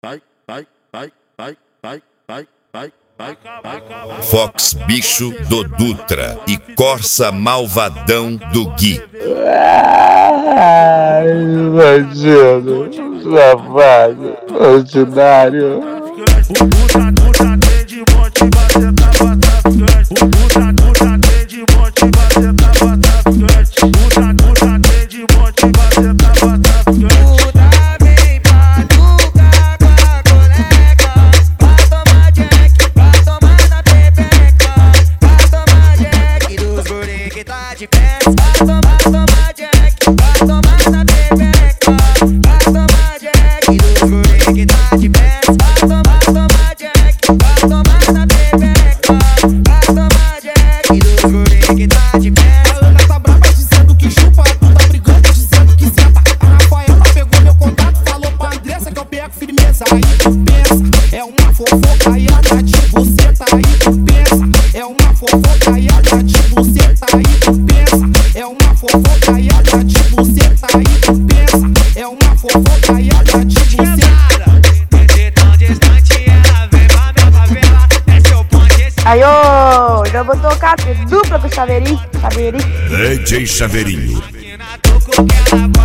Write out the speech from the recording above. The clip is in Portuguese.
Fox Bicho do Dutra e Corsa Malvadão do Gui. Ai, bandido, safado, ordinário. É uma fofocaiada de buceta aí tu pensa. É uma fofocaiada de buceta aí tu pensa. É uma fofocaiada de buceta aí tu pensa. É uma fofocaiada de buceta. Tão distante ela vem pra minha favela. É seu ponte esse. Aí, ô, já vou tocar dupla com o Chaveirinho. DJ Chaveirinho. Na toco que ela